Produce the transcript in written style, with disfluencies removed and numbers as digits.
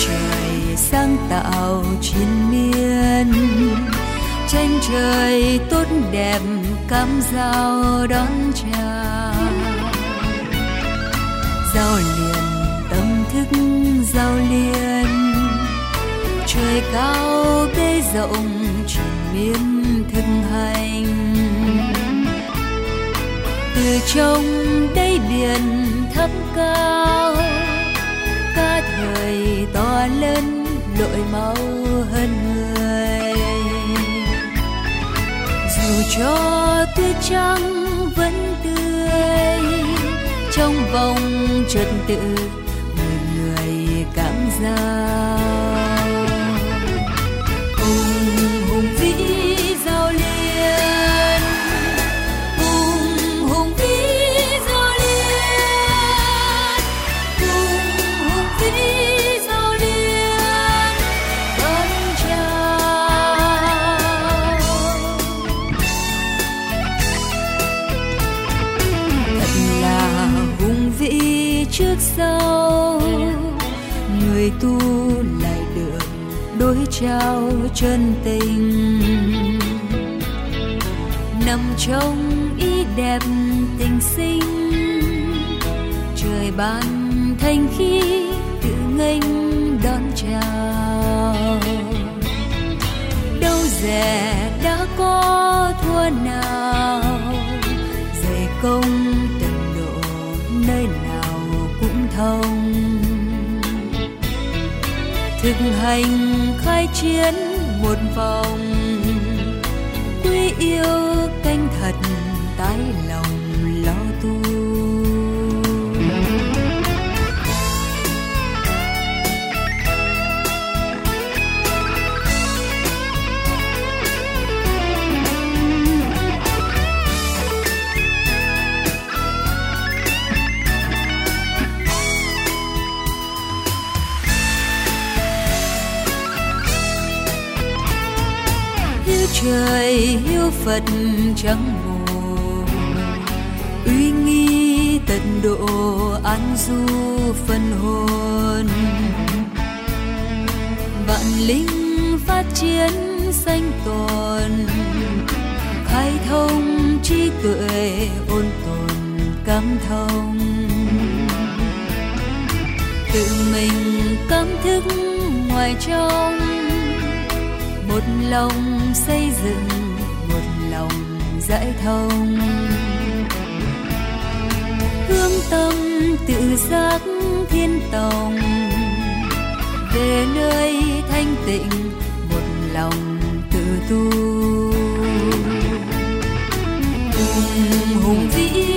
trời sáng tạo triền miên, tranh trời tốt đẹp cắm dao đón chào. Giao liền tâm thức giao liên, trời cao cây rộng triền miên thực hành. Từ trong đáy biển thấp cao, ca thời to lớn lội máu hơn người. Dù cho tuyết trắng vẫn tươi, trong vòng trật tự người cảm giao. Hùng vĩ giao liên, hùng vĩ giao liên, hùng vĩ giao liên đón chào. Thật là hùng vĩ trước sau, người tu lại được đối trao chân tình. Nằm trong ý đẹp tình sinh, trời ban thanh khí tự nghênh đón chào. Đâu rẻ đã có thua nào, dày công tận độ nơi nào cũng thông. Thực hành khai chiến một vòng, quý yêu canh thật tái lòng lo tu. Trời hiếu Phật chẳng mù, uy nghi tận độ an du phân hồn. Vạn linh phát chiến sanh tồn, khai thông trí tuệ ôn tồn cảm thông. Tự mình cảm thức ngoài trong, một lòng xây dựng, một lòng giải thông. Hướng tâm tự giác thiên tòng, về nơi thanh tịnh một lòng tự tu. Hùng vĩ